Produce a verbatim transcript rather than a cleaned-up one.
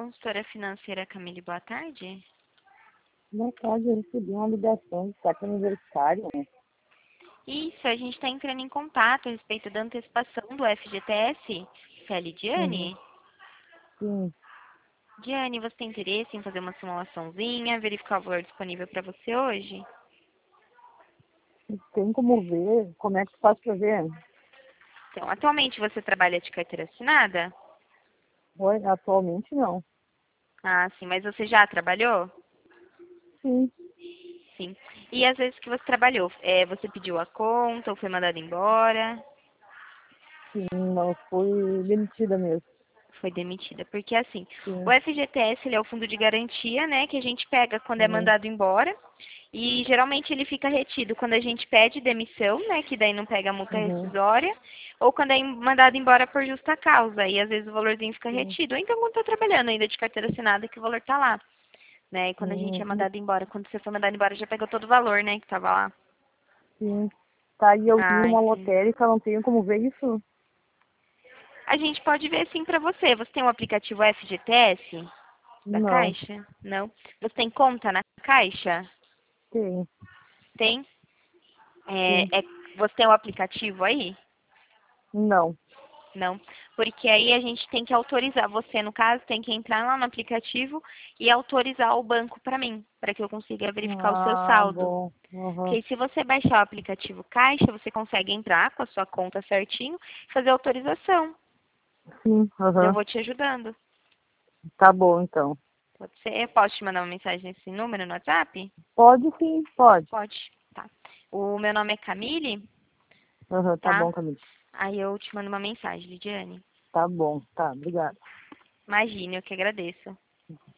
consultora financeira Camille, boa tarde. Boa tarde, eu recebi uma ligação de cartão aniversário. Isso, a gente está entrando em contato a respeito da antecipação do F G T S. Você é a Uhum. Lidiane? Sim, Diane, você tem interesse em fazer uma simulaçãozinha, verificar o valor disponível para você hoje? tem como ver, como é que faz pra ver? Então, atualmente você trabalha de carteira assinada? Oi, atualmente não. Ah, sim, mas você já trabalhou? Sim, Sim. E às vezes que você trabalhou, é, você pediu a conta ou foi mandado embora? sim, não, fui demitida mesmo. Foi demitida. Porque assim, o Sim. F G T S ele é o fundo de garantia, né, que a gente pega quando é Uhum. mandado embora. E geralmente ele fica retido quando a gente pede demissão, né, que daí não pega a multa Uhum. rescisória, ou quando é mandado embora por justa causa, e às vezes o valorzinho fica Sim. retido. Ou então quando tá trabalhando ainda de carteira assinada que o valor tá lá, né? E quando a gente é Uhum. mandado embora, quando você foi mandado embora já pegou todo o valor, né, que tava lá. Sim. Tá, e eu vi Ah, uma entendi. lotérica, não tenho como ver isso? A gente pode ver sim pra você. Você tem o aplicativo F G T S da Não, Caixa? Não. Você tem conta na Caixa? tem. Tem? Sim. É, é, você tem o aplicativo aí? Não. Não. Porque aí a gente tem que autorizar. Você, no caso, tem que entrar lá no aplicativo e autorizar o banco para mim, para que eu consiga verificar o seu Ah, saldo. bom. Porque Uhum. aí, se você baixar o aplicativo Caixa, você consegue entrar com a sua conta certinho e fazer a autorização. Sim, Eu uhum. vou te ajudando. Tá bom, então. Pode ser? Eu posso te mandar uma mensagem nesse número no WhatsApp? Pode sim, pode. Pode. Tá. O meu nome é Camille, Uhum, tá tá? bom, Camila. Aí eu te mando uma mensagem, Lidiane. Tá bom, tá, obrigada. Imagine, eu que agradeço.